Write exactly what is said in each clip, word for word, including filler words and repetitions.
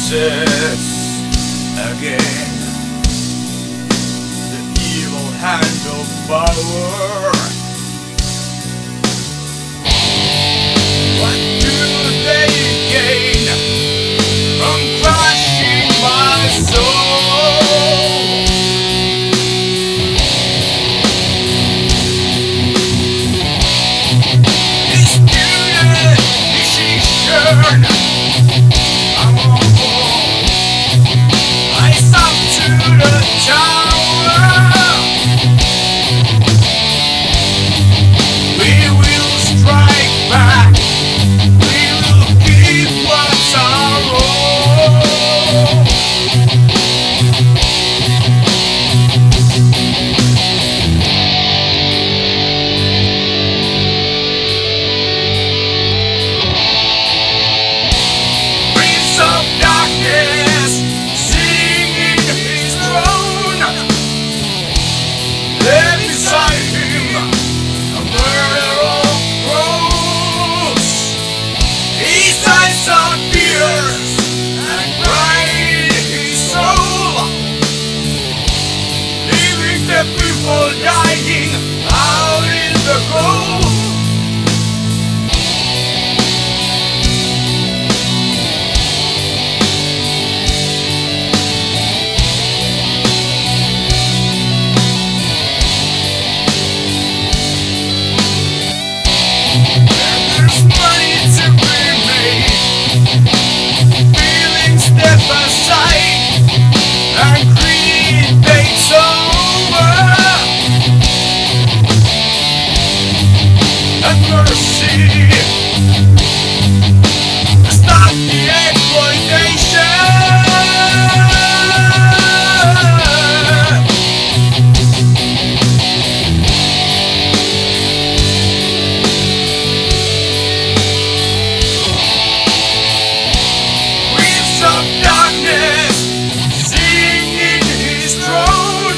rises again. The evil hand of power. What do they gain from crushing my soul? This student decision, I'm on hold. I stop to the tower. We will strike back. We will keep what's our own. Prince of darkness, singing his throne. There beside him, a murderer grows. His eyes are fierce and pride in his soul, leaving the people dying out in the cold. There's money to be made, feelings step aside, and greed takes over. Have mercy, stop the exploitation. Prince of darkness, singing his throne.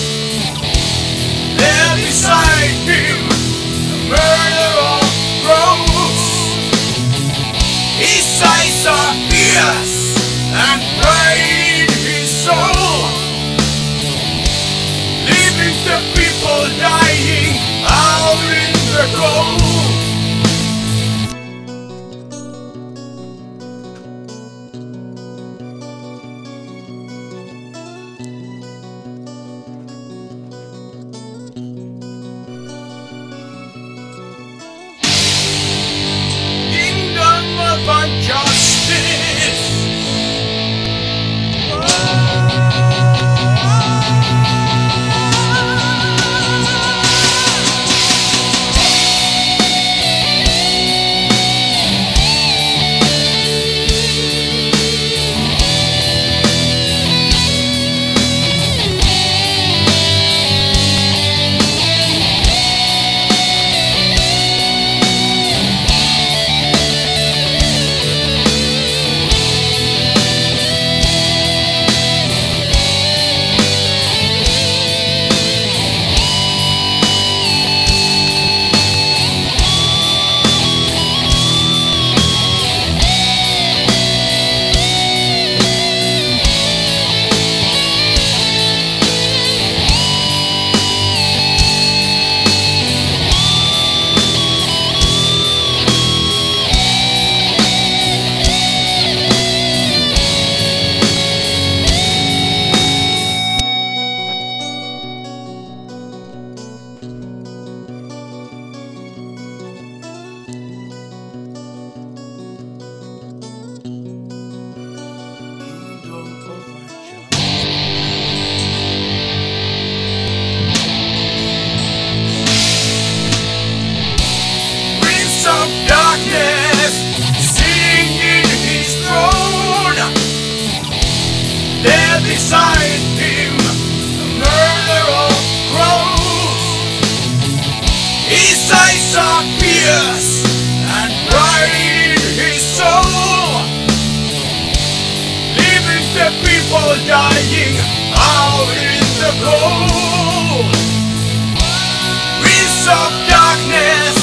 There beside him, the murderer grows. His eyes are fierce and pride in his soul, leaving the people dying out in the cold. Kingdom of injustice. Prince of darkness, singing his throne. There beside him, the murderer grows. His eyes are fierce and pride in his soul, leaving the people dying out in the cold. Prince of darkness,